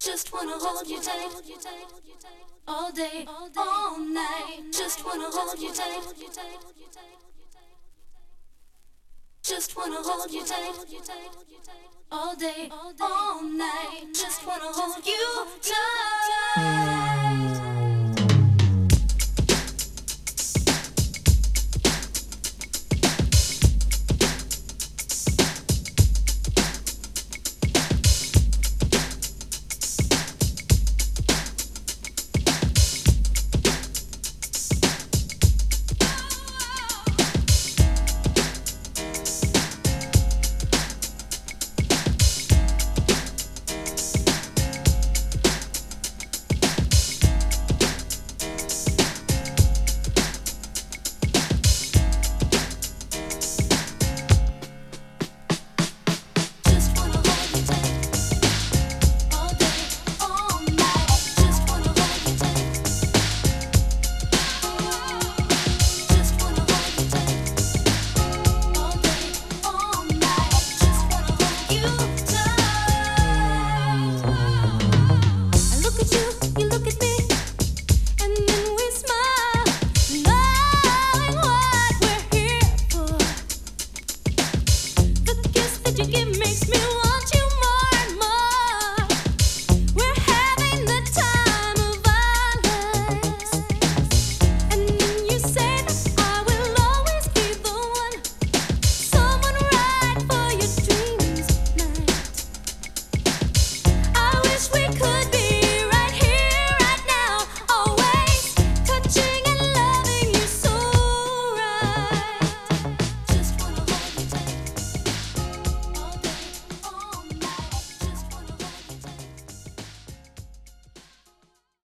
Just wanna hold you tight, all day, all night. Just wanna hold you tight. Just wanna hold you tight, all day, all night. Just wanna hold you tight.